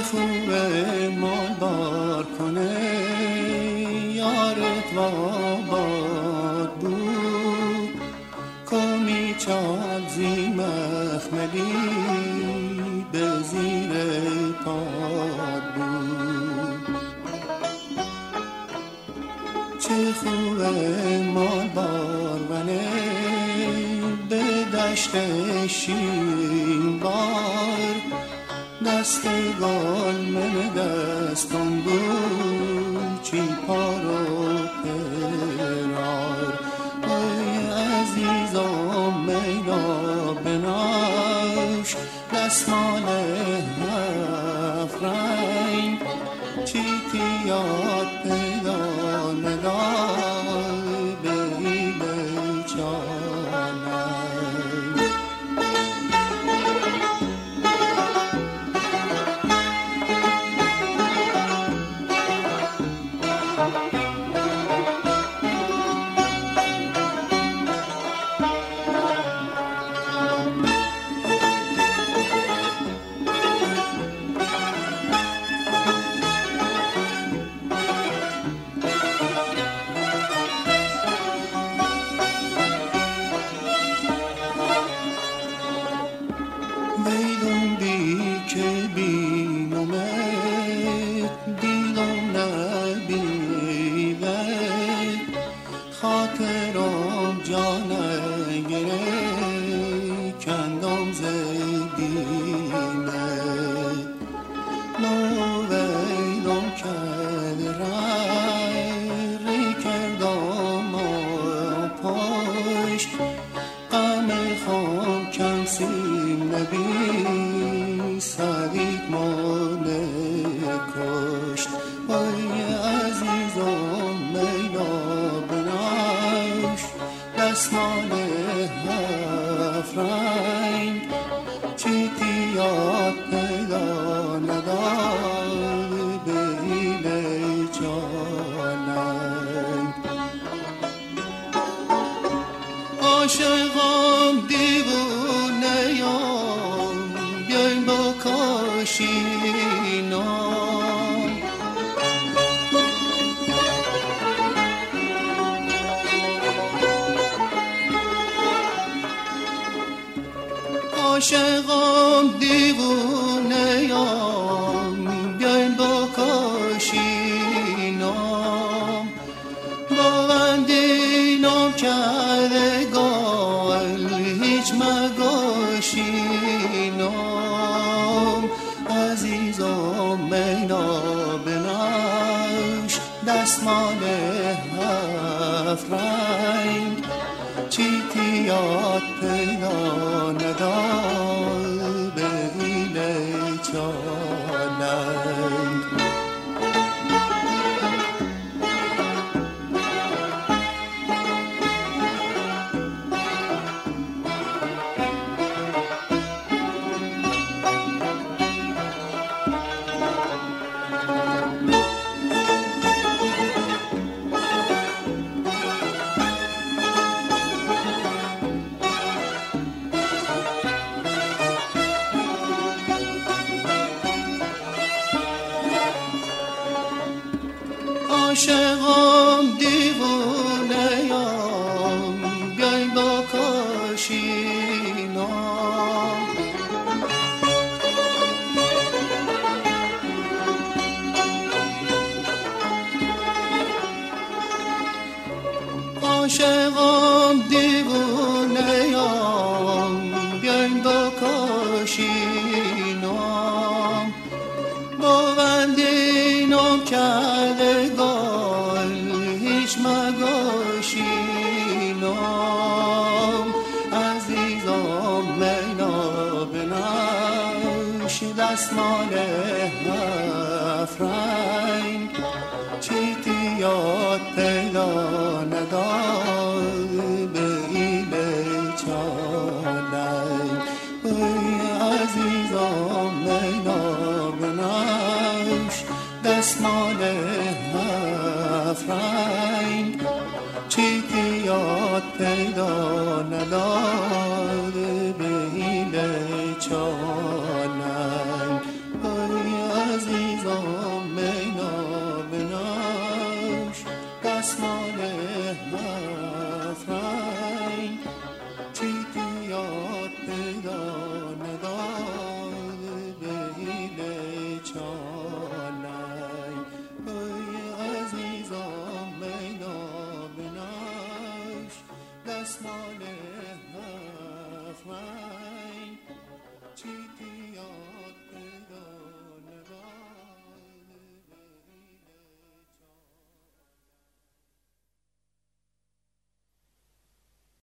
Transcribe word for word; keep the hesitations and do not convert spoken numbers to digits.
خوبه مال بار کنه یارت واباد بود کمی چال زی مخملی به زیر پاد بود. چه خوبه مال بار منه به دشت شیرین بار دست گل من دستم بود چی پارو پرار ای عزیزم میلا بناش دستمال هفت رنگ چی تیاد پیدا ندار به این بیچانه. بیدون بی که بینمت دیدم نبیوت خاطرم جانه گره کندم زدیمت نو بیدم کرد رای ری کردم پشت غم خون کم سیم نبی صدیق مانه کشت وای عزیزم میلا بناش دستمال هفت رنگ چی تیاد پیدا ندار به این جانم. عاشقم دیوونه ام بیاین با کاشینام عاشقم دیوونه ام بیاین با کاشینام باوندینم کرده گل هیچ مگاشینم عزیزم مینا بناش دستمال هفت رنگ چی تیاد پیدا ندار به این چانند. عاشقم دیوونه ام بیاین با کاشینام عاشقم دیوونه ام بیاین با کاشینام باوندینم کرده مگاشینم عزیزم مینا بناش دستمال هفت رنگ چی تیاد پیدا ندار به این بیچانه. ای عزیزم مینا بناش دستمال هفت رنگ چی تیاد پیدا ندار به این بیچانه. ای دستمال